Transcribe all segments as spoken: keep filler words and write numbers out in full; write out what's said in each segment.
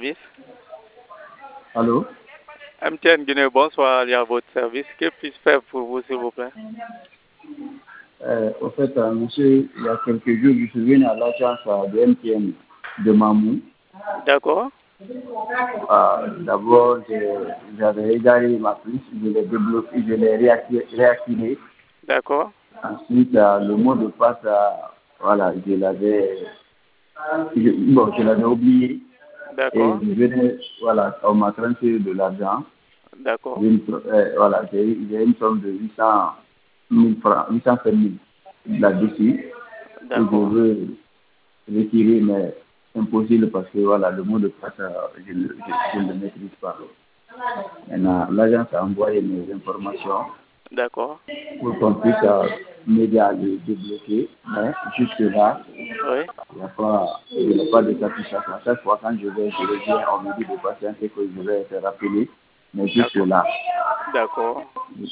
service. Allô? M T N Guinée, bonsoir, il y a votre service. Que puis-je faire pour vous, s'il vous plaît? Euh, au fait, euh, monsieur, il y a quelques jours, je suis venu à l'agence euh, de M T N de Mamou. D'accord. Euh, D'abord, je- j'avais égaré ma puce, je l'ai débloqué, je l'ai réacti- réactivé. D'accord. Ensuite, euh, le mot de passe, euh, voilà, je l'avais, je- bon, je l'avais oublié. Et D'accord. je venais, voilà, on m'a transféré de l'argent. D'accord. J'ai une so- euh, voilà, j'ai j'ai une somme de huit cent mille francs, huit cent mille là-dessus. Et je D'accord. veux retirer, mais impossible parce que voilà, le mot de passe, euh, je ne le je- je ne le maîtrise pas. Maintenant, l'agence a envoyé mes informations D'accord. pour qu'on puisse euh, m'aider à le débloquer, mais jusque là, Oui. il n'y a pas, il n'y a pas de satisfaction. À chaque fois quand je vais, je reviens, on me dit de patienter que je vais être rappelé, mais jusque D'accord. là. D'accord.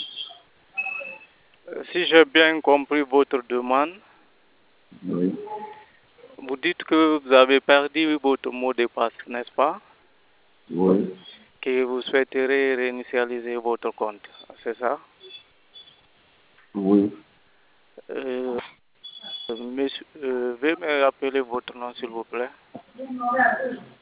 Euh, Si j'ai bien compris votre demande, Oui, vous dites que vous avez perdu votre mot de passe, n'est-ce pas? oui, Que vous souhaiterez réinitialiser votre compte, c'est ça? oui. Euh, monsieur, euh, veuillez me rappeler votre nom, s'il vous plaît.